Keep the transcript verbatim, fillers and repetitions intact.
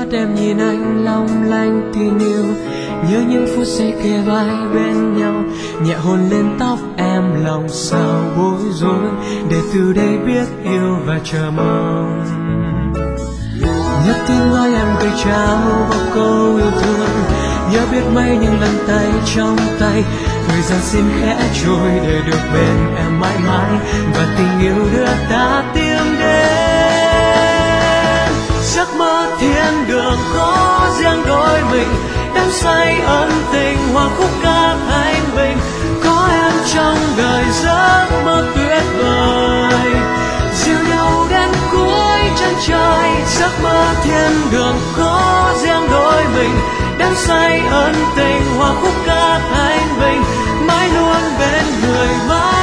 em nhìn anh long lanh tình yêu, nhớ những phút giây kề vai bên nhau, nhẹ hôn lên tóc em lòng sao bối rối, để từ đây biết yêu và chờ mong. Nhớ tiếng nói em gửi trao bao câu yêu thương, nhớ biết mấy những lần tay trong tay, thời gian xin khẽ trôi để được bên em mãi mãi, và tình yêu đưa ta tiến đến giấc mơ thiên đường có riêng đôi mình, đắm say ân tình hòa khúc ca thanh bình, có em trong đời giấc mơ tuyệt vời, dìu nhau đến cuối chân trời. Giấc mơ thiên đường có riêng đôi mình, đắm say ân tình hòa khúc ca thanh bình, mãi luôn bên người mãi